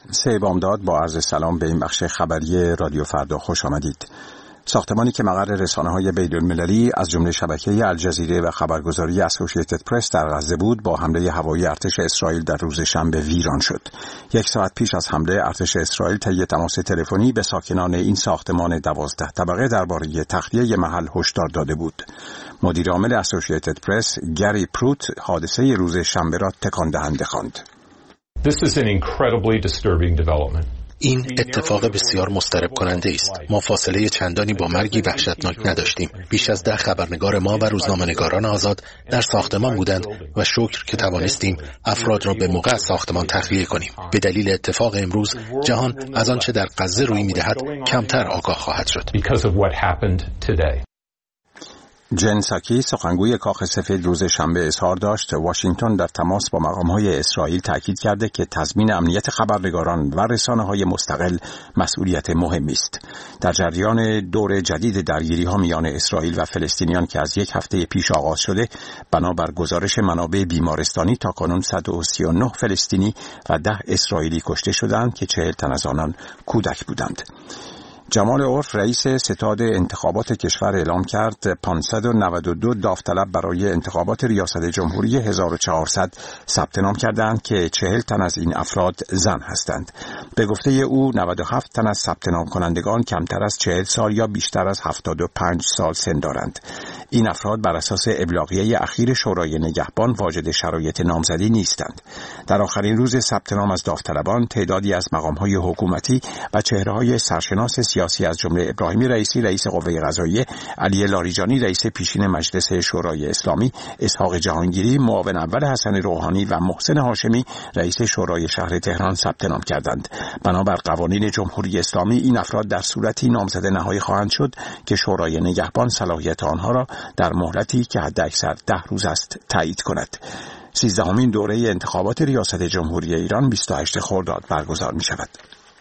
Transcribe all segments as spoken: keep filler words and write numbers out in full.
سه بامداد با عرض سلام به این بخش خبری رادیو فردا خوش آمدید. ساختمانی که مقر رسانه‌های بین‌المللی از جمله شبکه الجزیره و خبرگزاری اسوسییتد پرس در غزه بود با حمله هوایی ارتش اسرائیل در روز شنبه ویران شد. یک ساعت پیش از حمله ارتش اسرائیل طی تماس تلفنی به ساکنان این ساختمان دوازده طبقه درباره تخلیه محل هشدار داده بود. مدیر عامل اسوسییتد پرس گری پروت حادثه روز شنبه را تکان دهنده خواند. This is an incredibly disturbing development. این اتفاق بسیار مضطرب کننده است. ما فاصله چندانی با مرگی وحشتناک نداشتیم. بیش از ده خبرنگار ما و روزنامه‌نگاران آزاد در ساختمان بودند و شکر که توانستیم افراد را به موقع از ساختمان تخلیه کنیم. به دلیل اتفاق امروز جهان از آنچه در غزه روی می‌دهد کمتر آگاه خواهد شد. جن ساکی سخنگوی کاخ سفید روز شنبه اظهار داشت واشنگتن در تماس با مقام‌های اسرائیل تاکید کرده که تضمین امنیت خبرنگاران و رسانه‌های مستقل مسئولیت مهمی است. در جریان دور جدید درگیری‌ها میان اسرائیل و فلسطینیان که از یک هفته پیش آغاز شده، بنابر گزارش منابع بیمارستانی تاکنون صد و سی و نه فلسطینی و ده اسرائیلی کشته شدند که چهل تن از آنان کودک بودند. جمال عرف رئیس ستاد انتخابات کشور اعلام کرد پانصد و نود و دو داوطلب برای انتخابات ریاست جمهوری هزار و چهارصد ثبت نام کردند که چهل تن از این افراد زن هستند. به گفته او نود و هفت تن از ثبت نام کنندگان کمتر از چهل سال یا بیشتر از هفتاد و پنج سال سن دارند. این افراد بر اساس ابلاغیه اخیر شورای نگهبان واجد شرایط نامزدی نیستند. در آخرین روز ثبت نام از داوطلبان تعدادی از مقام‌های حکومتی و چهره‌های سرشناس سیاسی از جمله ابراهیمی رئیسی رئیس قوه قضاییه، علی لاریجانی رئیس پیشین مجلس شورای اسلامی، اسحاق جهانگیری معاون اول حسن روحانی و محسن هاشمی رئیس شورای شهر تهران ثبت نام کردند. بنابر قوانین جمهوری اسلامی این افراد در صورتی نامزد نهایی خواهند شد که شورای نگهبان صلاحیت آنها را در مهلتی که حداکثر ده روز است تایید کند. سیزدهمین دوره انتخابات ریاست جمهوری ایران بیست و هشتم خرداد برگزار می شود.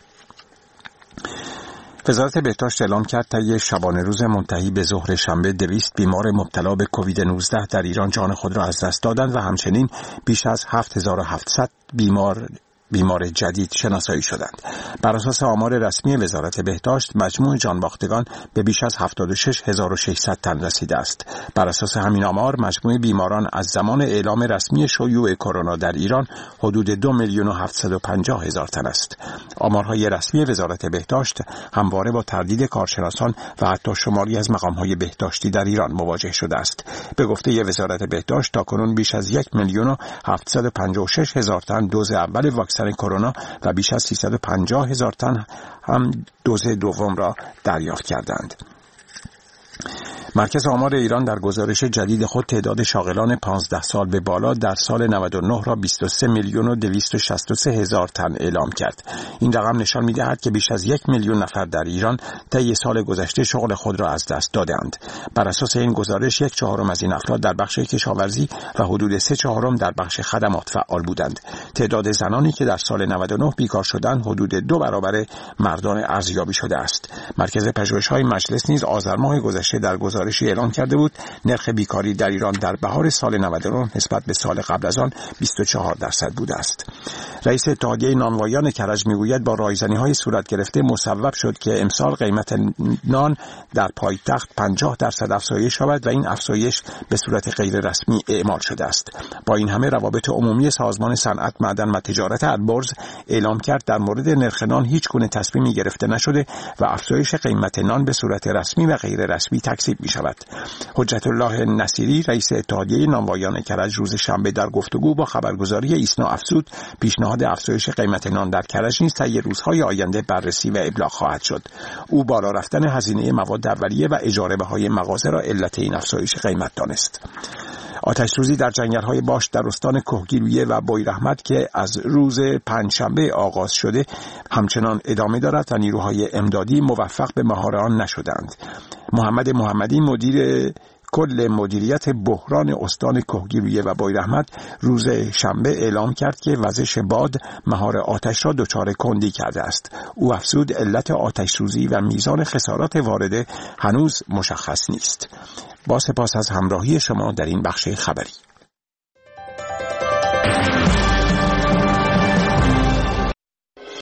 وزارت بهداشت اعلام کرد طی شبانه روز منتهی به ظهر شنبه دویست بیمار مبتلا به کووید نوزده در ایران جان خود را از دست دادند و همچنین بیش از هفت هزار و هفتصد بیمار بیمار جدید شناسایی شدند. بر اساس آمار رسمی وزارت بهداشت مجموع جانباختگان به بیش از هفتاد و شش هزار و ششصد تن رسیده است. بر اساس همین آمار مجموع بیماران از زمان اعلام رسمی شیوع کرونا در ایران حدود دو میلیون و هفتصد و پنجاه هزار تن است. آمارهای رسمی وزارت بهداشت همواره با تردید کارشناسان و حتی شماری از مقام‌های بهداشتی در ایران مواجه شده است. به گفته وزارت بهداشت تاکنون بیش از یک میلیون و هفتصد و پنجاه و شش هزار تن دوز اول واکسن کرونا و بیش از سیصد و پنجاه هزار تن هم دوز دوم را دریافت کردند. مرکز آمار ایران در گزارش جدید خود تعداد شاغلان پانزده سال به بالا در سال نود و نه را بیست و سه میلیون و دویست و شصت و سه هزار تن اعلام کرد. این رقم نشان می‌دهد که بیش از یک میلیون نفر در ایران طی سال گذشته شغل خود را از دست دادند. بر اساس این گزارش یک چهارم از این افراد در بخش کشاورزی و حدود سه چهارم در بخش خدمات فعال بودند. تعداد زنانی که در سال نود و نه بیکار شدند حدود دو برابر مردان ارزیابی شده است. مرکز پژوهش‌های مجلس نیز آذر ماه گذشته در گزارشی اعلام کرده بود نرخ بیکاری در ایران در بهار سال نود و نه نسبت به سال قبل از آن بیست و چهار درصد بوده است. رئیس اتحادیه نانوایان کرج میگوید با رایزنی‌های صورت گرفته مصوب شد که امسال قیمت نان در پایتخت پنجاه درصد افزایش یابد و این افزایش به صورت غیر رسمی اعمال شده است. با این همه روابط عمومی سازمان صنعت، معدن و تجارت البرز اعلام کرد در مورد نرخ نان هیچ گونه تصمیمی گرفته نشده و افزایش قیمت نان به صورت رسمی و غیر رسمی تکذیب می شود. حجت الله نصیری رئیس اتحادیه نانوایان کرج روز شنبه در گفتگو با خبرگزاری ایسنا افزود پیشنهاد افزایش قیمت نان در کرج نیز طی روزهای آینده بررسی و ابلاغ خواهد شد. او بالا رفتن هزینه مواد اولیه و اجاره بهای مغازه را علت این افزایش قیمت دانست. آتش‌سوزی در جنگل‌های باش در استان کهگیلویه و بویراحمد که از روز پنجشنبه آغاز شده همچنان ادامه دارد و نیروهای امدادی موفق به مهار آن نشدند. محمد محمدی مدیر کل مدیریت بحران استان کهگیلویه و بویراحمد روز شنبه اعلام کرد که وزش باد مهار آتش را دچار کندی کرده است. او افزود علت آتش‌سوزی و میزان خسارات وارده هنوز مشخص نیست. با سپاس از همراهی شما در این بخش خبری.